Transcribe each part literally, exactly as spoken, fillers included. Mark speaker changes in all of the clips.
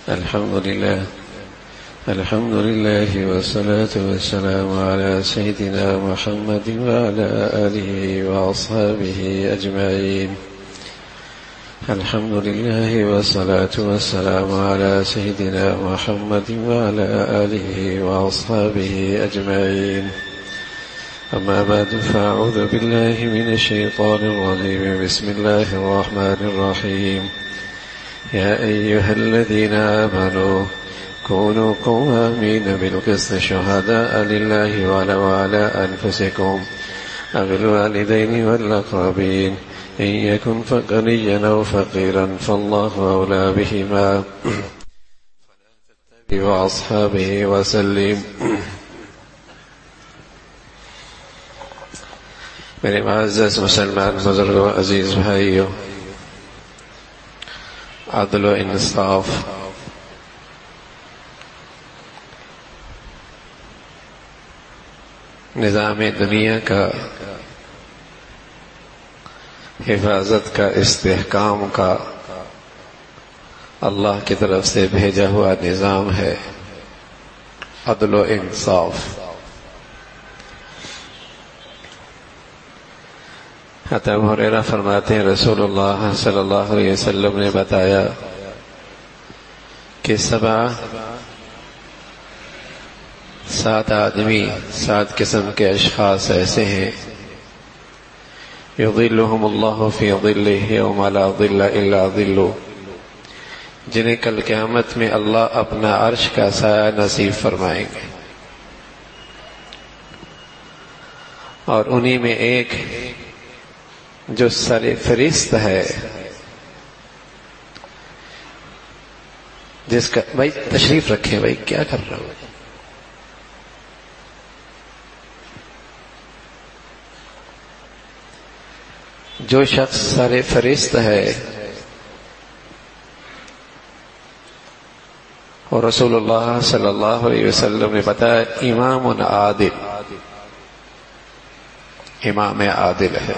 Speaker 1: الحمد لله الحمد لله والصلاة والسلام على سيدنا محمد وعلى آله وأصحابه أجمعين. الحمد لله والصلاة والسلام على سيدنا محمد وعلى آله وأصحابه أجمعين. أما بعد فأعوذ بالله من الشيطان الرجيم. بسم الله الرحمن الرحيم. يا أيها الذين آمنوا كونوا قوامين بالقسط شهداء لله ولو على أنفسكم أو الوالدين والأقربين إن يكن فقيرا أو فقيرا فالله أولى بهما وأصحابه وسلم. میرے معزز مسلمان بزرگوں، عزیز بھائیوں، عدل و انصاف نظام دنیا کا، حفاظت کا، استحکام کا اللہ کی طرف سے بھیجا ہوا نظام ہے عدل و انصاف. حضرت ابو ہریرہ فرماتے ہیں رسول اللہ صلی اللہ علیہ وسلم نے بتایا کہ سبع سات آدمی، سات قسم کے اشخاص ایسے ہیں یظلهم اللہ فی ظلہ یوم لا ظل الا ظلہ، جنہیں کل قیامت میں اللہ اپنا عرش کا سایہ نصیب فرمائیں گے. اور انہی میں ایک جو سر فہرست ہے، جس کا بھائی تشریف رکھیں، بھائی کیا کر رہا ہوں، جو شخص سر فہرست ہے اور رسول اللہ صلی اللہ علیہ وسلم نے بتایا امام عادل، امام عادل ہے،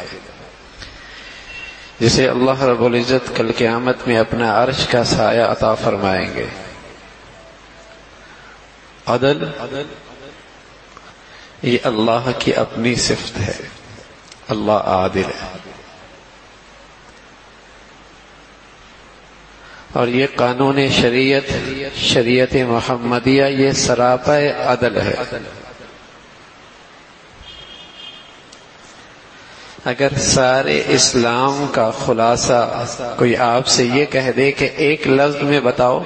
Speaker 1: جسے اللہ رب العزت کل قیامت میں اپنا عرش کا سایہ عطا فرمائیں گے. عدل یہ اللہ کی اپنی صفت ہے، اللہ عادل ہے، اور یہ قانون شریعت، شریعت محمدیہ، یہ سراپا عدل ہے. اگر سارے اسلام کا خلاصہ کوئی آپ سے یہ کہہ دے کہ ایک لفظ میں بتاؤ،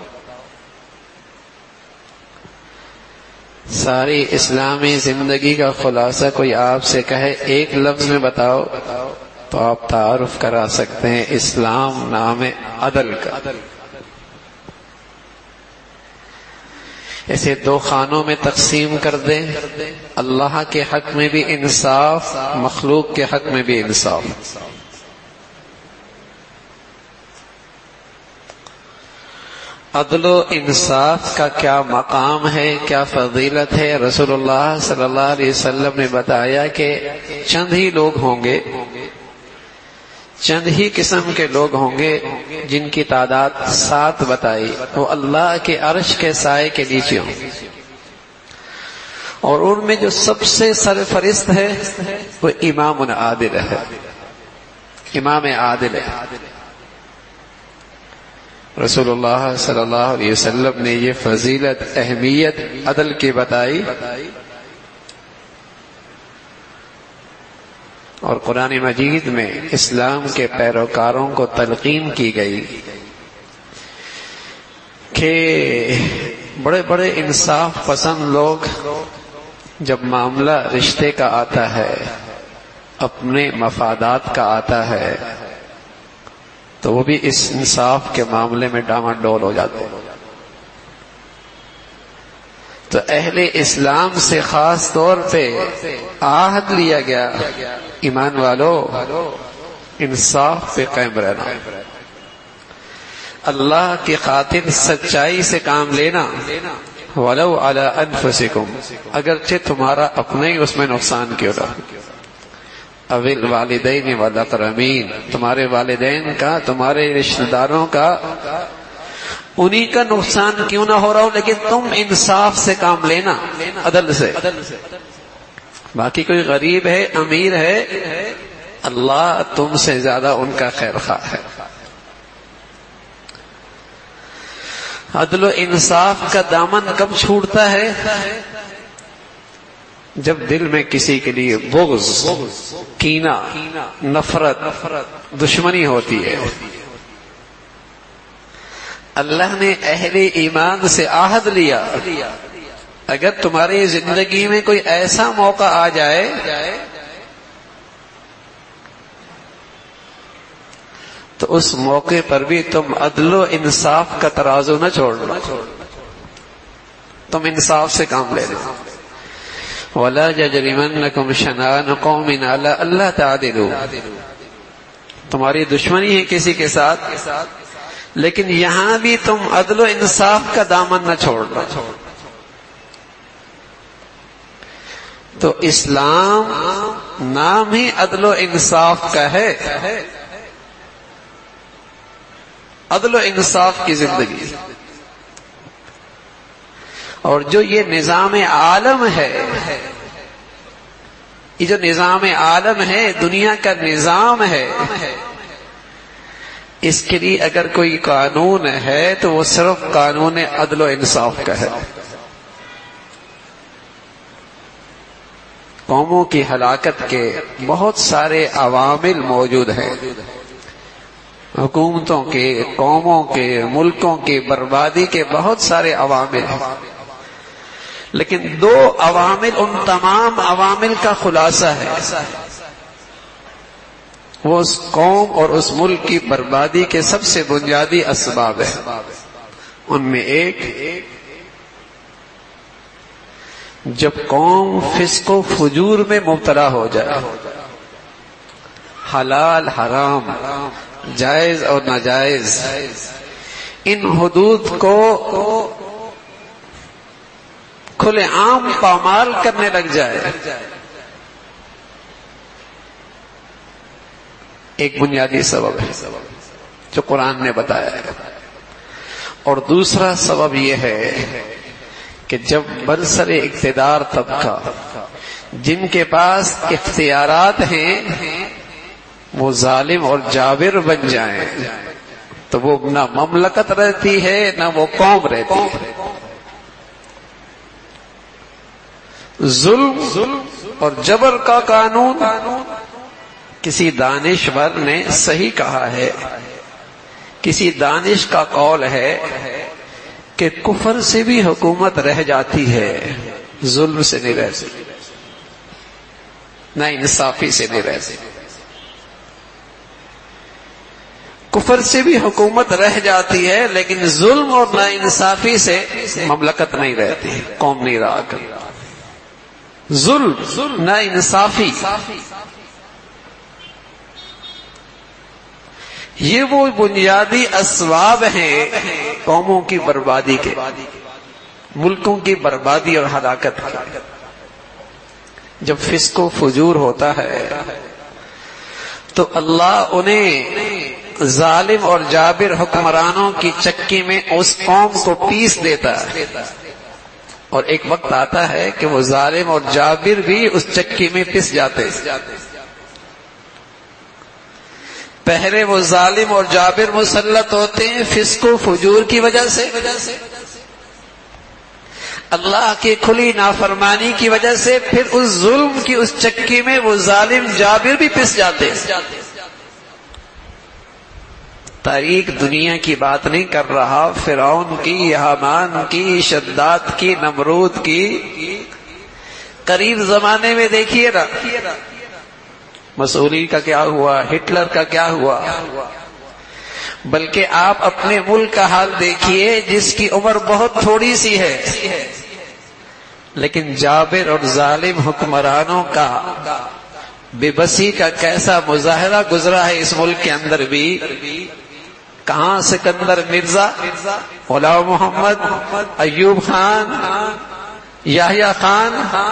Speaker 1: ساری اسلامی زندگی کا خلاصہ کوئی آپ سے کہے ایک لفظ میں بتاؤ، تو آپ تعارف کرا سکتے ہیں اسلام نام عدل کا. اسے دو خانوں میں تقسیم کر دیں، اللہ کے حق میں بھی انصاف، مخلوق کے حق میں بھی انصاف. عدل و انصاف کا کیا مقام ہے، کیا فضیلت ہے، رسول اللہ صلی اللہ علیہ وسلم نے بتایا کہ چند ہی لوگ ہوں گے، چند ہی قسم کے لوگ ہوں گے جن کی تعداد سات بتائی، وہ اللہ کے عرش کے سائے کے نیچے ہوں گے. اور ان میں جو سب سے سرفرست ہے وہ امام عادل ہے، امام عادل ہے. رسول اللہ صلی اللہ علیہ وسلم نے یہ فضیلت، اہمیت عدل کی بتائی، اور قرآن مجید میں اسلام کے پیروکاروں کو تلقین کی گئی کہ بڑے بڑے انصاف پسند لوگ جب معاملہ رشتے کا آتا ہے، اپنے مفادات کا آتا ہے، تو وہ بھی اس انصاف کے معاملے میں ڈاما ڈول ہو جاتے ہیں. تو اہل اسلام سے خاص طور پہ عہد لیا گیا، ایمان والو انصاف پہ قائم رہنا، اللہ کی خاطر سچائی سے کام لینا، وَلَوْ عَلَىٰ أَنفُسِكُمْ، اگرچہ تمہارا اپنے ہی اس میں نقصان کیوں رہا. اَوِ الْوَالِدَيْنِ وَالْأَقْرَبِينَ، تمہارے والدین کا، تمہارے رشتہ داروں کا انہی کا نقصان کیوں نہ ہو رہا ہو، لیکن تم انصاف سے کام لینا، عدل سے۔ باقی کوئی غریب ہے، امیر ہے، اللہ تم سے زیادہ ان کا خیر خواہ ہے۔ عدل و انصاف کا دامن کب چھوٹتا ہے؟ جب دل میں کسی کے لیے بغض، کینہ، نفرت، دشمنی ہوتی ہے۔ اللہ نے اہل ایمان سے عہد لیا، اگر تمہاری زندگی میں کوئی ایسا موقع آ جائے تو اس موقع پر بھی تم عدل و انصاف کا ترازو نہ چھوڑنا، تم انصاف سے کام لینا۔ وَلَا يَجْرِمَنَّكُمْ شَنَآنُ قَوْمٍ عَلَىٰ أَلَّا تَعْدِلُوا، تمہاری دشمنی ہے کسی کے ساتھ، لیکن یہاں بھی تم عدل و انصاف کا دامن نہ چھوڑنا۔ تو اسلام نام ہی عدل و انصاف کا ہے، عدل و انصاف کی زندگی۔ اور جو یہ نظام عالم ہے، یہ جو نظام عالم ہے، دنیا کا نظام ہے، اس کے لیے اگر کوئی قانون ہے تو وہ صرف قانون عدل و انصاف کا ہے۔ قوموں کی ہلاکت کے بہت سارے عوامل موجود ہیں، حکومتوں کے، قوموں کے، ملکوں کی بربادی کے بہت سارے عوامل ہیں، لیکن دو عوامل ان تمام عوامل کا خلاصہ ہے، وہ اس قوم اور اس ملک کی بربادی کے سب سے بنیادی اسباب ہیں۔ ان میں ایک، جب قوم فسق و فجور میں مبتلا ہو جائے، حلال حرام، جائز اور ناجائز، ان حدود کو کھلے عام پامال کرنے لگ جائے، ایک بنیادی سبب ہے جو قرآن نے بتایا ہے۔ اور دوسرا سبب یہ ہے کہ جب برسر اقتدار طبقہ، جن کے پاس اختیارات ہیں، وہ ظالم اور جابر بن جائیں تو وہ نہ مملکت رہتی ہے نہ وہ قوم رہتی ہے۔ ظلم اور جبر کا قانون، کسی دانشور نے صحیح کہا ہے، کسی دانش کا قول ہے کہ کفر سے بھی حکومت رہ جاتی ہے، ظلم سے نہیں رہتی، نہ انصافی سے نہیں رہتی۔ کفر سے بھی حکومت رہ جاتی ہے، لیکن ظلم اور نا انصافی سے مملکت نہیں رہتی، قوم نہیں رہا کرتی۔ ظلم، نا انصافی، یہ وہ بنیادی اسباب ہیں قوموں کی بربادی کے، ملکوں کی بربادی اور ہلاکت کی۔ جب فسق و فجور ہوتا ہے تو اللہ انہیں ظالم اور جابر حکمرانوں کی چکی میں اس قوم کو پیس دیتا ہے، اور ایک وقت آتا ہے کہ وہ ظالم اور جابر بھی اس چکی میں پس جاتے ہیں۔ پہلے وہ ظالم اور جابر مسلط ہوتے ہیں فسق و فجور کی وجہ سے، اللہ کی کھلی نافرمانی کی وجہ سے، پھر اس ظلم کی اس چکی میں وہ ظالم جابر بھی پس جاتے ہیں۔ تاریخ دنیا کی بات نہیں کر رہا، فرعون کی، حامان کی، شداد کی، نمرود کی، قریب زمانے میں دیکھیے نا مسولی کا کیا ہوا، ہٹلر کا کیا ہوا، بلکہ آپ اپنے ملک کا حال دیکھیے جس کی عمر بہت تھوڑی سی ہے، لیکن جابر اور ظالم حکمرانوں کا بے بسی کا کیسا مظاہرہ گزرا ہے اس ملک کے اندر بھی۔ کہاں سکندر مرزا، غلام محمد، ایوب خان، یحییٰ خان،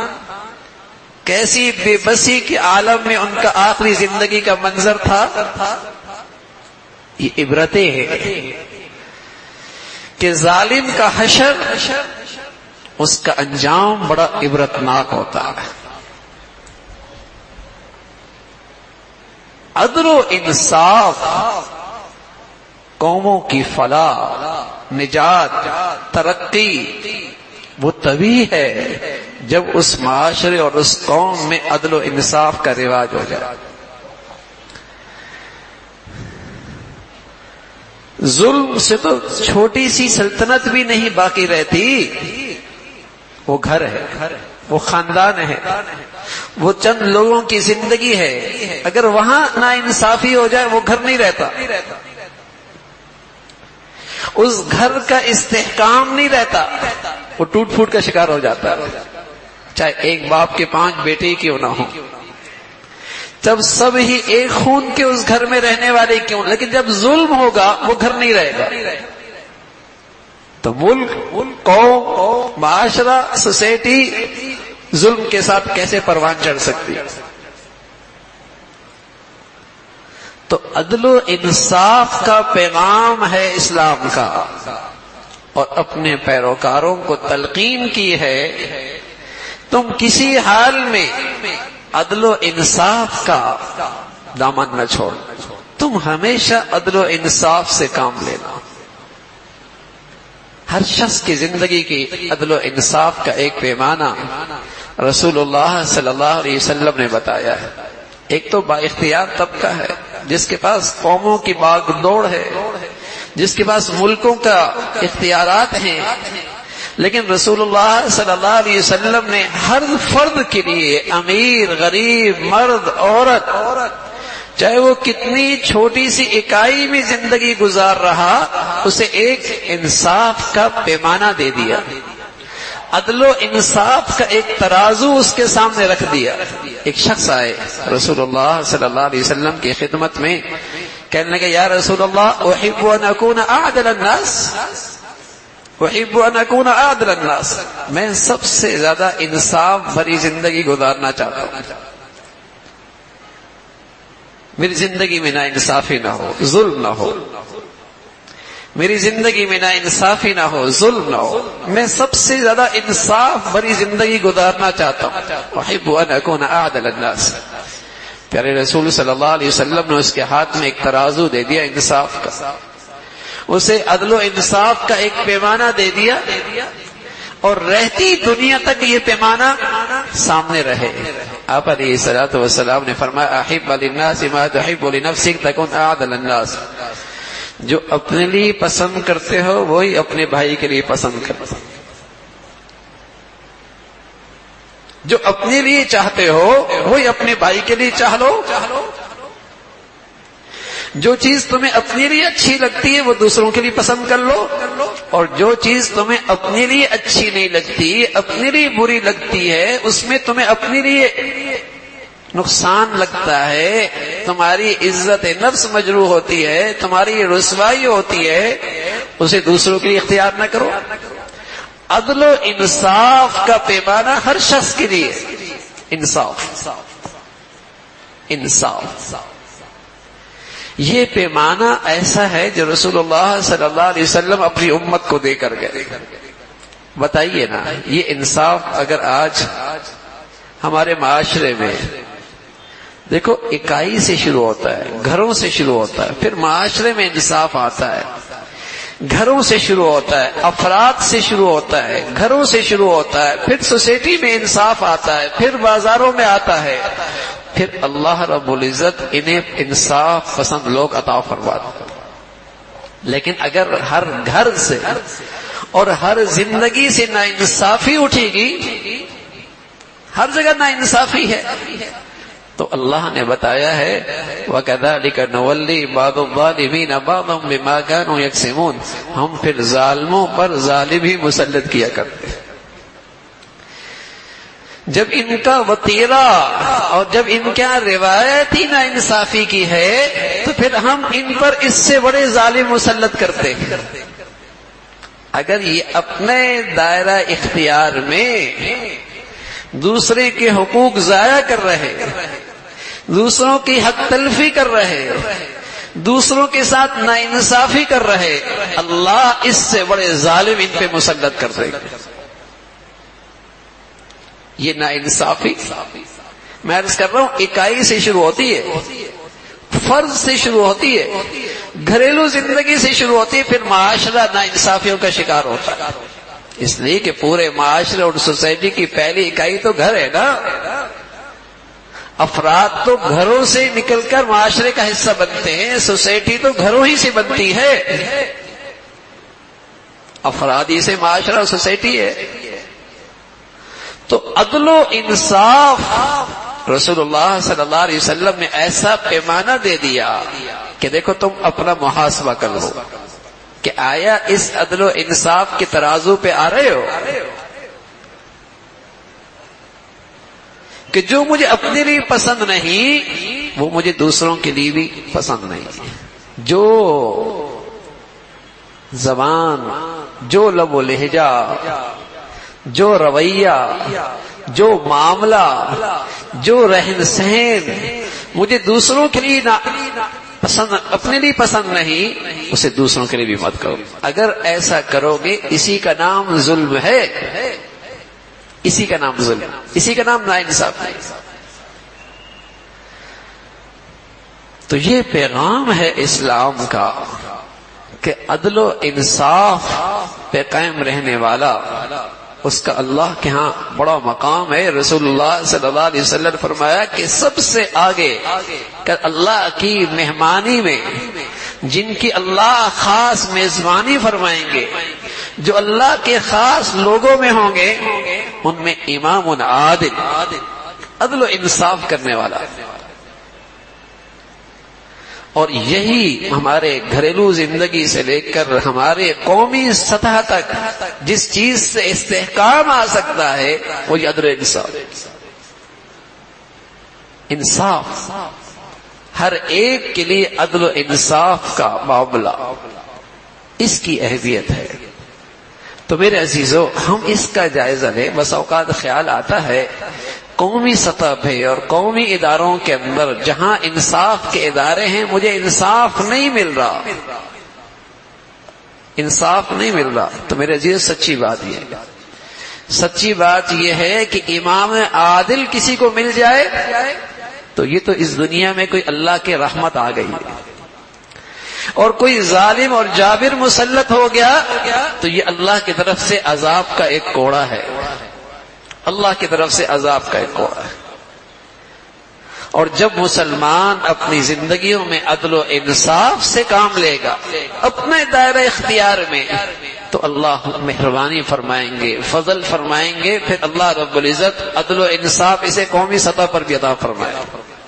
Speaker 1: کیسی بے بسی کے عالم میں ان کا آخری زندگی کا منظر تھا۔ یہ عبرتیں ہیں کہ ظالم کا حشر اس کا انجام بڑا عبرتناک ہوتا ہے. عدل و انصاف قوموں کی فلاح، نجات، ترقی وہ تبھی ہے جب اس معاشرے اور اس قوم میں عدل و انصاف کا رواج ہو جائے. ظلم سے تو چھوٹی سی سلطنت بھی نہیں باقی رہتی. وہ گھر ہے، وہ خاندان ہے، وہ چند لوگوں کی زندگی ہے. اگر وہاں ناانصافی ہو جائے وہ گھر نہیں رہتا، اس گھر کا استحکام نہیں رہتا، وہ ٹوٹ پھوٹ کا شکار ہو جاتا ہے. چاہے ایک باپ کے پانچ بیٹے کیوں نہ ہوں، جب سب ہی ایک خون کے اس گھر میں رہنے والے کیوں، لیکن جب ظلم ہوگا وہ گھر نہیں رہے گا. تو ملک، قوم، معاشرہ، سوسائٹی ظلم کے ساتھ کیسے پروان چڑھ سکتی؟ تو عدل و انصاف کا پیغام ہے اسلام کا، اور اپنے پیروکاروں کو تلقین کی ہے تم کسی حال میں عدل و انصاف کا دامن نہ چھوڑ، تم ہمیشہ عدل و انصاف سے کام لینا. ہر شخص کی زندگی کی عدل و انصاف کا ایک پیمانہ رسول اللہ صلی اللہ علیہ وسلم نے بتایا ہے. ایک تو با اختیار طبقہ ہے جس کے پاس قوموں کی باغ دوڑ ہے، جس کے پاس ملکوں کا اختیارات ہیں، لیکن رسول اللہ صلی اللہ علیہ وسلم نے ہر فرد کے لیے، امیر، غریب، مرد، عورت، چاہے وہ کتنی چھوٹی سی اکائی میں زندگی گزار رہا، اسے ایک انصاف کا پیمانہ دے دیا، عدل و انصاف کا ایک ترازو اس کے سامنے رکھ دیا. ایک شخص آئے رسول اللہ صلی اللہ علیہ وسلم کی خدمت میں، کہنے لگے یا رسول اللہ احب ان اکون اعدل الناس، احب ان اکون اعدل الناس، میں سب سے زیادہ انصاف بھری زندگی گزارنا چاہتا ہوں، میری زندگی میں نا انصافی نہ ہو، ظلم نہ ہو، میری زندگی میں نا انصافی نہ ہو، ظلم نہ ہو، میں سب سے زیادہ انصاف بھری زندگی گزارنا چاہتا ہوں. احب ان اکون اعدل الناس. پیارے رسول صلی اللہ علیہ وسلم نے اس کے ہاتھ میں ایک ترازو دے دیا انصاف کا، اسے عدل و انصاف کا ایک پیمانہ دے دیا، اور رہتی دنیا تک یہ پیمانہ سامنے رہے. آپ علیہ الصلوۃ والسلام نے فرمایا احب للناس ما تحب لنفسک تکن اعدل الناس. جو اپنے لیے پسند کرتے ہو وہی اپنے بھائی کے لیے پسند کرو، جو اپنے لیے چاہتے ہو وہی اپنے بھائی کے لیے چاہ لو. جو چیز تمہیں اپنے لیے اچھی لگتی ہے وہ دوسروں کے لیے پسند کر لو، اور جو چیز تمہیں اپنے لیے اچھی نہیں لگتی، اپنے لیے بری لگتی ہے، اس میں تمہیں اپنے لیے نقصان لگتا ہے، تمہاری عزت نفس مجروح ہوتی ہے، تمہاری رسوائی ہوتی ہے، اسے دوسروں کے لیے اختیار نہ کرو. عدل و انصاف کا پیمانہ ہر شخص کے لیے، انصاف، انصاف یہ پیمانہ ایسا ہے جو رسول اللہ صلی اللہ علیہ وسلم اپنی امت کو دے کر گئے. بتائیے نا، یہ انصاف اگر آج ہمارے معاشرے میں، دیکھو اکائی سے شروع ہوتا ہے، گھروں سے شروع ہوتا ہے، پھر معاشرے میں انصاف آتا ہے، گھروں سے شروع ہوتا ہے، افراد سے شروع ہوتا ہے، گھروں سے شروع ہوتا ہے، پھر سوسائٹی میں انصاف آتا ہے، پھر بازاروں میں آتا ہے، پھر اللہ رب العزت انہیں انصاف پسند لوگ عطا فرماتے ہیں. لیکن اگر ہر گھر سے اور ہر زندگی سے ناانصافی اٹھے گی، ہر جگہ ناانصافی ہے، تو اللہ نے بتایا ہے وَكَذَلِكَ نُوَلِّي بَعْضَ الظَّالِمِينَ بَعْضًا بِمَا كَانُوا يَكْسِبُونَ، ہم پھر ظالموں پر ظالم ہی مسلط کیا کرتے ہیں. جب ان کا وطیرہ اور جب ان کا روایت ہی ناانصافی کی ہے تو پھر ہم ان پر اس سے بڑے ظالم مسلط کرتے ہیں. اگر یہ اپنے دائرہ اختیار میں دوسرے کے حقوق ضائع کر رہے، دوسروں کی حق تلفی کر رہے، دوسروں کے ساتھ ناانصافی کر رہے، اللہ اس سے بڑے ظالم ان پہ مسلط کر دے گا۔ یہ ناانصافی میں عرض کر رہا ہوں اکائی سے شروع ہوتی ہے، فرض سے شروع ہوتی ہے، گھریلو زندگی سے شروع ہوتی ہے، پھر معاشرہ ناانصافیوں کا شکار ہوتا ہے۔ اس لیے کہ پورے معاشرے اور سوسائٹی کی پہلی اکائی تو گھر ہے نا۔ افراد تو گھروں سے نکل کر معاشرے کا حصہ بنتے ہیں، سوسائٹی تو گھروں ہی سے بنتی ہے، افراد ہی سے معاشرہ اور سوسائٹی ہے۔ تو عدل و انصاف رسول اللہ صلی اللہ علیہ وسلم نے ایسا پیمانہ دے دیا کہ دیکھو تم اپنا محاسبہ کر لو کہ آیا اس عدل و انصاف کے ترازو پہ آ رہے ہو کہ جو مجھے اپنے لیے پسند نہیں وہ مجھے دوسروں کے لیے بھی پسند نہیں، جو زبان، جو لب و لہجہ، جو رویہ، جو معاملہ، جو رہن سہن مجھے دوسروں کے لیے نہ پسند، اپنے لیے پسند نہیں، اسے دوسروں کے لیے بھی مت کرو۔ اگر ایسا کرو گے اسی کا نام ظلم ہے، اسی کا نام ظلم، اسی کا نام ناانصاف ہے۔ تو یہ پیغام ہے اسلام کا کہ عدل و انصاف پہ قائم رہنے والا اس کا اللہ کے ہاں بڑا مقام ہے۔ رسول اللہ صلی اللہ علیہ وسلم نے فرمایا کہ سب سے آگے کہ اللہ کی مہمانی میں جن کی اللہ خاص میزبانی فرمائیں گے، جو اللہ کے خاص لوگوں میں ہوں گے، ان میں امام عادل، عدل و انصاف کرنے والا۔ اور یہی ہمارے گھریلو زندگی سے لے کر ہمارے قومی سطح تک جس چیز سے استحکام آ سکتا ہے وہ یہ عدل و انصاف۔ انصاف ہر ایک کے لیے عدل و انصاف کا معاملہ، اس کی اہمیت ہے۔ تو میرے عزیزو، ہم اس کا جائزہ لیں۔ بس اوقات خیال آتا ہے قومی سطح پہ اور قومی اداروں کے اندر جہاں انصاف کے ادارے ہیں مجھے انصاف نہیں مل رہا، انصاف نہیں مل رہا۔ تو میرے عزیز سچی بات یہ ہے، سچی بات یہ ہے کہ امام عادل کسی کو مل جائے تو یہ تو اس دنیا میں کوئی اللہ کی رحمت آ گئی ہے، اور کوئی ظالم اور جابر مسلط ہو گیا تو یہ اللہ کی طرف سے عذاب کا ایک کوڑا ہے، اللہ کی طرف سے عذاب کا ایک کوڑا ہے۔ اور جب مسلمان اپنی زندگیوں میں عدل و انصاف سے کام لے گا اپنے دائرہ اختیار میں تو اللہ مہربانی فرمائیں گے، فضل فرمائیں گے، پھر اللہ رب العزت عدل و انصاف اسے قومی سطح پر بھی عطا فرمائے۔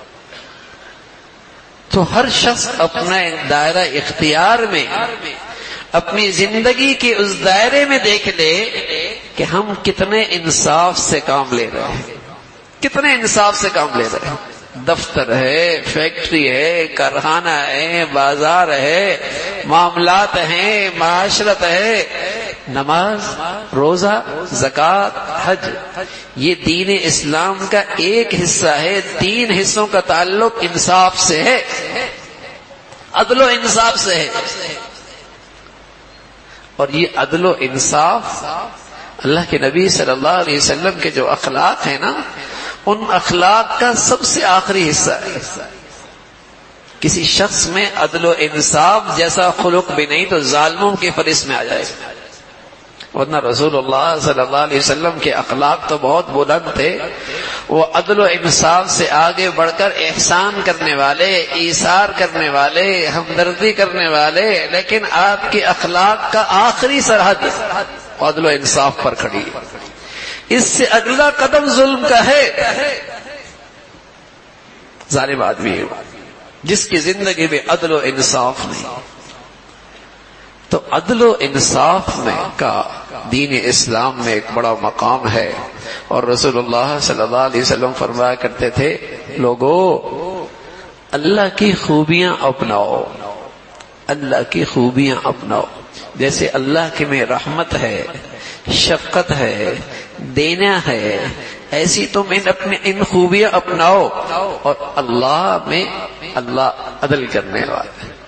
Speaker 1: تو ہر شخص اپنے دائرہ اختیار میں اپنی زندگی کے اس دائرے میں دیکھ لے کہ ہم کتنے انصاف سے کام لے رہے ہیں، کتنے انصاف سے کام لے رہے ہیں۔ دفتر ہے، فیکٹری ہے، کارخانہ ہے، بازار ہے، معاملات ہیں، معاشرت ہے، نماز، روزہ، زکوٰۃ، حج، یہ دین اسلام کا ایک حصہ ہے۔ تین حصوں کا تعلق انصاف سے ہے، عدل و انصاف سے ہے۔ اور یہ عدل و انصاف اللہ کے نبی صلی اللہ علیہ وسلم کے جو اخلاق ہیں نا، ان اخلاق کا سب سے آخری حصہ ہے۔ کسی شخص میں عدل و انصاف جیسا خلق بھی نہیں تو ظالموں کی فہرست میں آ جائے گا، ورنہ رسول اللہ صلی اللہ علیہ وسلم کے اخلاق تو بہت بلند تھے۔ وہ عدل و انصاف سے آگے بڑھ کر احسان کرنے والے، ایثار کرنے والے، ہمدردی کرنے والے، لیکن آپ کے اخلاق کا آخری سرحد عدل و انصاف پر کھڑی ہے۔ اس سے اگلا قدم ظلم کا ہے۔ ظالم آدمی ہے جس کی زندگی میں عدل و انصاف نہیں۔ تو عدل و انصاف میں کا دین اسلام میں ایک بڑا مقام ہے، اور رسول اللہ صلی اللہ علیہ وسلم فرمایا کرتے تھے، لوگو اللہ کی خوبیاں اپناؤ، اللہ کی خوبیاں اپناؤ۔ جیسے اللہ کے میں رحمت ہے، شفقت ہے، دینا ہے، ایسی تم ان اپنے ان خوبیاں اپناؤ، اور اللہ میں اللہ عدل کرنے والا ہے۔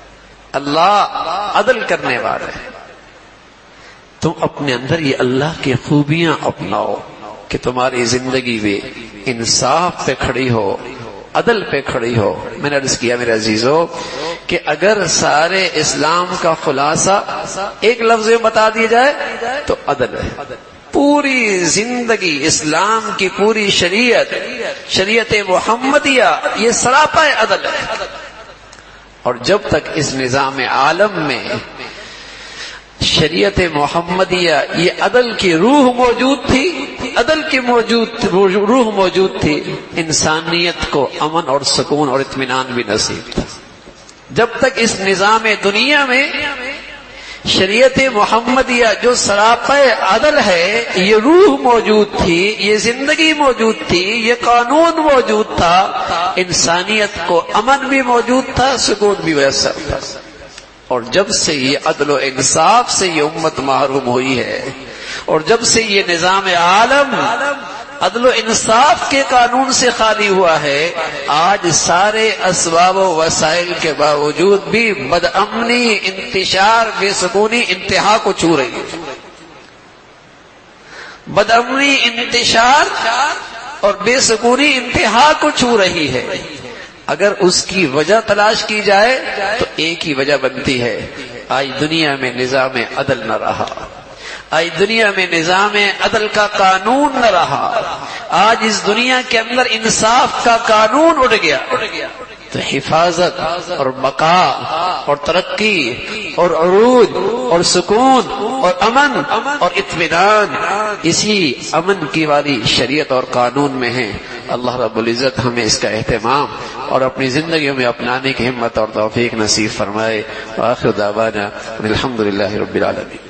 Speaker 1: اللہ عدل کرنے والا ہے. تم اپنے اندر یہ اللہ کی خوبیاں اپناؤ کہ تمہاری زندگی بھی انصاف پہ کھڑی ہو, عدل پہ کھڑی ہو. میں نے عرض کیا میرے عزیزو کہ اگر سارے اسلام کا خلاصہ ایک لفظ میں بتا دیا جائے تو عدل ہے. پوری زندگی اسلام کی پوری شریعت شریعت محمدیہ یہ سراپا عدل ہے. اور جب تک اس نظام عالم میں شریعت محمدیہ یہ عدل کی روح موجود تھی, عدل کی موجود روح موجود تھی, انسانیت کو امن اور سکون اور اطمینان بھی نصیب تھا. جب تک اس نظام دنیا میں شریعت محمدیہ جو سراپا عدل ہے یہ روح موجود تھی, یہ زندگی موجود تھی, یہ قانون موجود تھا, انسانیت کو امن بھی موجود تھا, سکون بھی میسر تھا. اور جب سے یہ عدل و انصاف سے یہ امت محروم ہوئی ہے, اور جب سے یہ نظام عالم عدل و انصاف کے قانون سے خالی ہوا ہے, آج سارے اسباب و وسائل کے باوجود بھی بد امنی, انتشار, بے سکونی انتہا کو چھو رہی ہے. بد امنی, انتشار اور بے سکونی انتہا کو چھو رہی ہے. اگر اس کی وجہ تلاش کی جائے تو ایک ہی وجہ بنتی ہے, آج دنیا میں نظام عدل نہ رہا, آج دنیا میں نظام عدل کا قانون نہ رہا, آج اس دنیا کے اندر انصاف کا قانون اٹھ گیا. تو حفاظت اور بقا اور ترقی اور عروج اور سکون اور امن اور اطمینان اسی امن کی والی شریعت اور قانون میں ہے. اللہ رب العزت ہمیں اس کا اہتمام اور اپنی زندگیوں میں اپنانے کی ہمت اور توفیق نصیب فرمائے. وآخر دعوانا الحمد للہ رب العالمین.